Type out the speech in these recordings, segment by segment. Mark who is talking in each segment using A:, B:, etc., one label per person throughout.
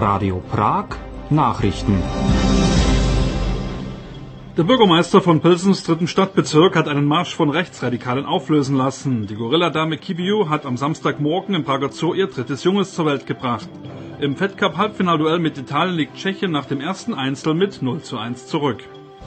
A: Radio Prag Nachrichten.
B: Der Bürgermeister von Pilsens 3. Stadtbezirk hat einen Marsch von Rechtsradikalen auflösen lassen. Die Gorilladame Kibiu hat am Samstagmorgen im Prager Zoo ihr 3. Junges zur Welt gebracht. Im Fed Cup Halbfinalduell mit Italien liegt Tschechien nach dem ersten Einzel mit 0:1 zurück.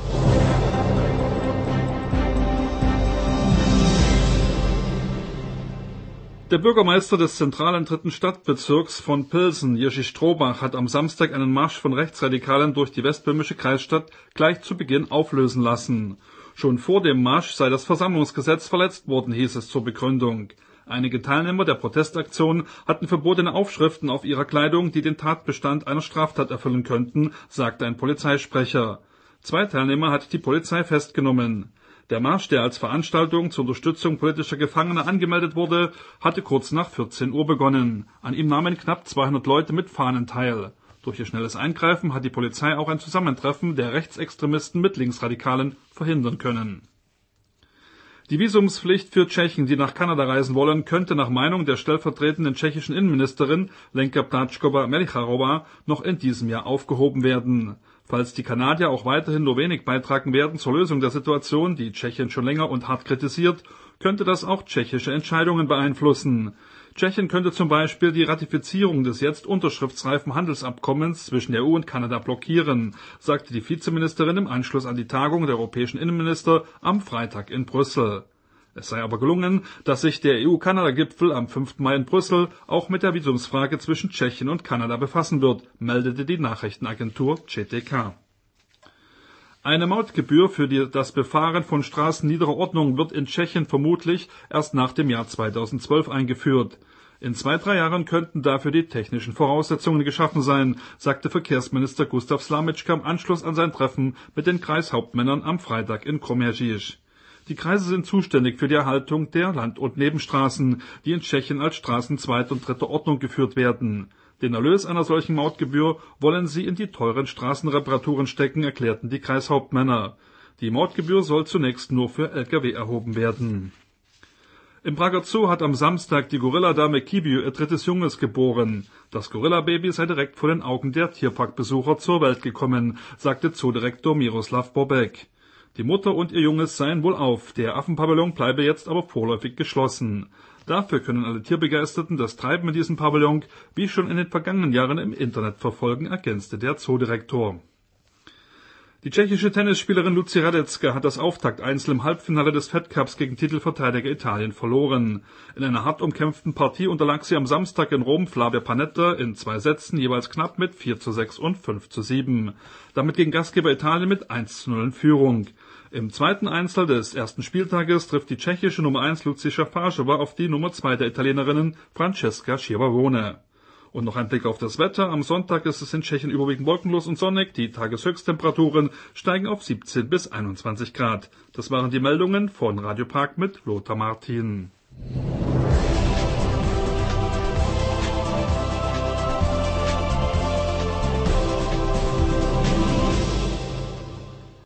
B: Der Bürgermeister des zentralen 3. Stadtbezirks von Pilsen, Jerzy Strohbach, hat am Samstag einen Marsch von Rechtsradikalen durch die westböhmische Kreisstadt gleich zu Beginn auflösen lassen. Schon vor dem Marsch sei das Versammlungsgesetz verletzt worden, hieß es zur Begründung. Einige Teilnehmer der Protestaktion hatten verbotene Aufschriften auf ihrer Kleidung, die den Tatbestand einer Straftat erfüllen könnten, sagte ein Polizeisprecher. 2 Teilnehmer hat die Polizei festgenommen. Der Marsch, der als Veranstaltung zur Unterstützung politischer Gefangener angemeldet wurde, hatte kurz nach 14 Uhr begonnen. An ihm nahmen knapp 200 Leute mit Fahnen teil. Durch ihr schnelles Eingreifen hat die Polizei auch ein Zusammentreffen der Rechtsextremisten mit Linksradikalen verhindern können. Die Visumspflicht für Tschechen, die nach Kanada reisen wollen, könnte nach Meinung der stellvertretenden tschechischen Innenministerin Lenka Pláčková-Melicharová noch in diesem Jahr aufgehoben werden. Falls die Kanadier auch weiterhin nur wenig beitragen werden zur Lösung der Situation, die Tschechien schon länger und hart kritisiert, könnte das auch tschechische Entscheidungen beeinflussen. Tschechien könnte zum Beispiel die Ratifizierung des jetzt unterschriftsreifen Handelsabkommens zwischen der EU und Kanada blockieren, sagte die Vizeministerin im Anschluss an die Tagung der europäischen Innenminister am Freitag in Brüssel. Es sei aber gelungen, dass sich der EU-Kanada-Gipfel am 5. Mai in Brüssel auch mit der Visumsfrage zwischen Tschechien und Kanada befassen wird, meldete die Nachrichtenagentur ČTK. Eine Mautgebühr für das Befahren von Straßen niederer Ordnung wird in Tschechien vermutlich erst nach dem Jahr 2012 eingeführt. In 2-3 Jahren könnten dafür die technischen Voraussetzungen geschaffen sein, sagte Verkehrsminister Gustav Slamitschka im Anschluss an sein Treffen mit den Kreishauptmännern am Freitag in Kroměříž. Die Kreise sind zuständig für die Erhaltung der Land- und Nebenstraßen, die in Tschechien als Straßen 2. und 3. Ordnung geführt werden. Den Erlös einer solchen Mautgebühr wollen sie in die teuren Straßenreparaturen stecken, erklärten die Kreishauptmänner. Die Mautgebühr soll zunächst nur für Lkw erhoben werden. Im Prager Zoo hat am Samstag die Gorilladame Kibiu ihr 3. Junges geboren. Das Gorillababy sei direkt vor den Augen der Tierparkbesucher zur Welt gekommen, sagte Zoodirektor Miroslav Bobek. Die Mutter und ihr Junges seien wohlauf, der Affenpavillon bleibe jetzt aber vorläufig geschlossen. Dafür können alle Tierbegeisterten das Treiben in diesem Pavillon wie schon in den vergangenen Jahren im Internet verfolgen, ergänzte der Zoodirektor. Die tschechische Tennisspielerin Lucie Radecká hat das Auftakteinzel im Halbfinale des Fed Cups gegen Titelverteidiger Italien verloren. In einer hart umkämpften Partie unterlag sie am Samstag in Rom Flavia Pannetta in 2 Sätzen jeweils knapp mit 4:6 und 5:7. Damit ging Gastgeber Italien mit 1:0 in Führung. Im 2. Einzel des ersten Spieltages trifft die tschechische Nummer 1 Lucia Šafářová auf die Nummer 2 der Italienerinnen Francesca Schiavone. Und noch ein Blick auf das Wetter. Am Sonntag ist es in Tschechien überwiegend wolkenlos und sonnig. Die Tageshöchsttemperaturen steigen auf 17 bis 21 Grad. Das waren die Meldungen von Radio Prag mit Lothar Martin.